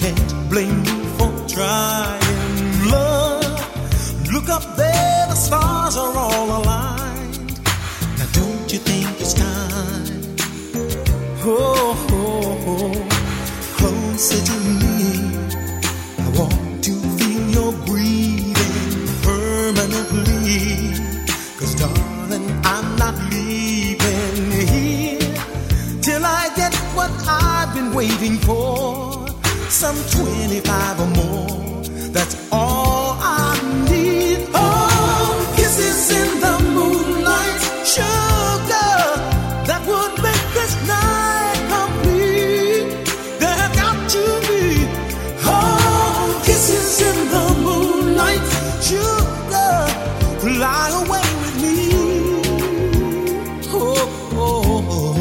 can't blame me for trying. Love, look up there, the stars are all aligned. Now don't you think it's time? Oh, oh, oh, closer to me. I want to feel your breathing permanently. 'Cause darling, I'm not leaving here till I get what I've been waiting for. Some 25 or more, that's all I need. Oh, kisses in the moonlight, sugar, that would make this night complete. There have got to be, oh, kisses in the moonlight, sugar, fly away with me. Oh, oh, oh.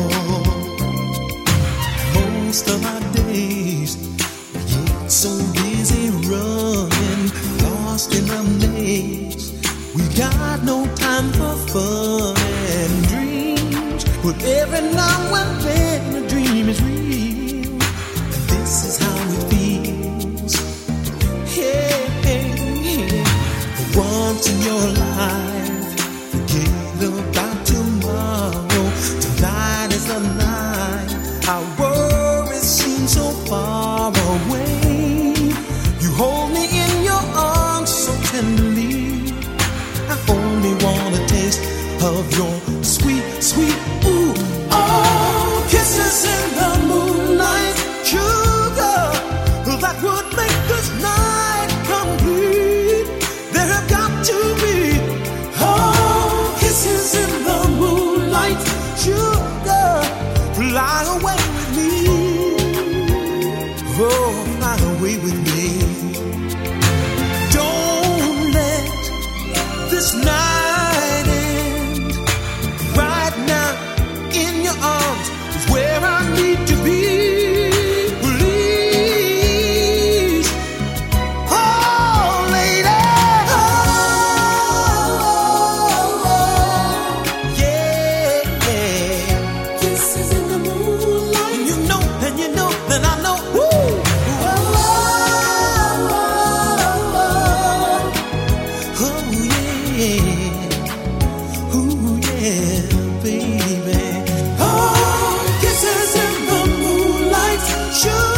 Most of my days so busy running, lost in a maze. We got no time for fun and dreams. But every now and then a dream is real, and this is how it feels. Hey, hey, hey. For once in your life, forget about tomorrow. Tonight is the night. Our worries seem so far away. Hold me in your arms so tenderly. I only want a taste of your sweet, sweet, ooh, oh, kisses in the moonlight, sugar, that would make this night complete. There have got to be, oh, kisses in the moonlight, sugar, fly away with me. Oh, fly away with me. This night end. Right now, in your arms is where I need to be. Please, oh lady, oh, yeah, yeah. Kisses in the moonlight, and you know, that I know. Woo! Sure.